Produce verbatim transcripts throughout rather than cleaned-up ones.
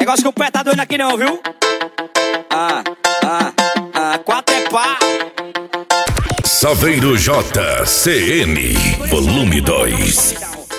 Negócio que o pé tá doendo aqui não, viu? Ah, ah, ah, quatro é pá. Saveiro J C N, volume dois.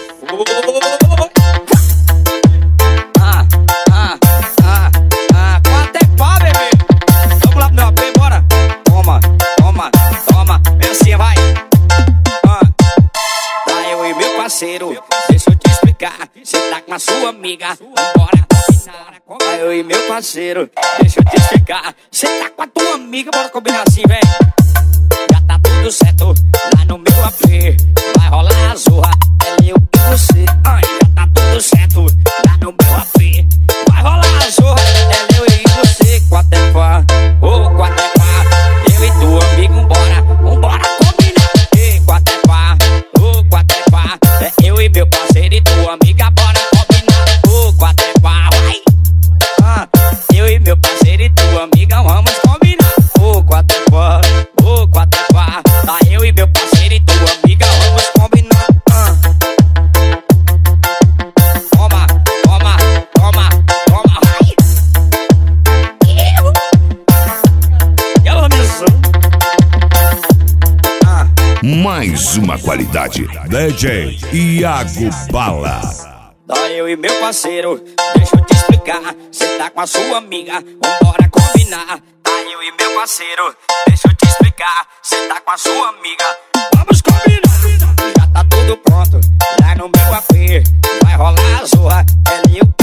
Ah, ah, ah, ah, quatro é pá, bebê. Vamos lá pro meu A P, bora. Toma, toma, toma. Vem assim, vai. Ah, tá eu e meu parceiro. Deixa eu te explicar. Cê tá com a sua amiga. Bora. Tá eu e meu parceiro. Deixa eu te explicar. Cê tá com a tua amiga. Bora combinar assim, vem. Já tá tudo certo lá no meu A P. Vai rolar a zorra, é eu e você. Ai, já tá tudo certo lá no meu A P. Vai rolar a zorra, é eu e você. Quatro é pá, ô quatro é pá. Eu e tua amiga, vambora, vambora combinar. Ei, quatro é pá, ô quatro é pá. É eu e meu parceiro e tua amiga, bora combinar. Ô quatro é pá, vai. Ah, eu e meu parceiro e tua amiga, vamos combinar. Ô quatro é pá. Ô, quatro é pá, tá eu e meu parceiro e tua amiga, vamos combinar. Ah. Toma, toma, toma, toma, vai. Eu, eu amo isso. Ah. Mais uma qualidade, D J Iago Bala. Tá eu e meu parceiro, deixa eu te explicar. Cê tá com a sua amiga, vambora combinar. Tá eu e meu parceiro, deixa eu te explicar. Cê tá com a sua amiga, vamos combinar. Já tá tudo pronto, lá no meu A P. Vai rolar a zorra, é eu